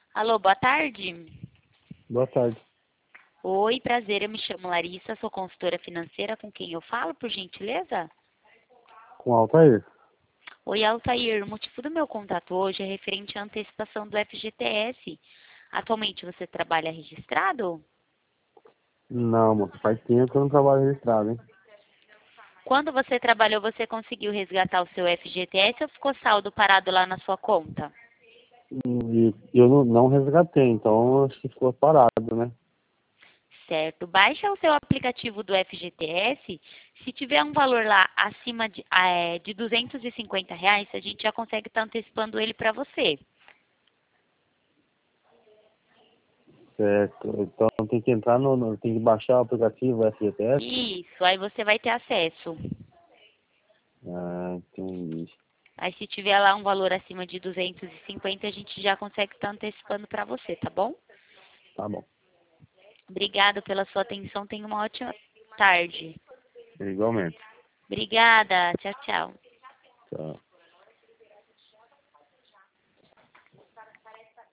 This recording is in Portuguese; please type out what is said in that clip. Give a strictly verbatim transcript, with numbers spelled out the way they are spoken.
Alô, boa tarde. Boa tarde. Oi, prazer, eu me chamo Larissa, sou consultora financeira, com quem eu falo, por gentileza? Com Altair. Oi, Altair, o motivo do meu contato hoje é referente à antecipação do F G T S. Atualmente você trabalha registrado? Não, moço, faz tempo que eu não trabalho registrado, hein? Quando você trabalhou, você conseguiu resgatar o seu F G T S ou ficou saldo parado lá na sua conta? E eu não, não resgatei, então acho que ficou parado, né? Certo. Baixa o seu aplicativo do F G T S. Se tiver um valor lá acima de, ah, é, de duzentos e cinquenta reais, a gente já consegue estar antecipando ele para você. Certo. Então tem que entrar no, no- tem que baixar o aplicativo F G T S. Isso, aí você vai ter acesso. Ah, entendi. Aí se tiver lá um valor acima de duzentos e cinquenta, a gente já consegue estar antecipando para você, tá bom? Tá bom. Obrigada pela sua atenção. Tenha uma ótima tarde. Igualmente. Obrigada. Tchau, tchau. Tchau.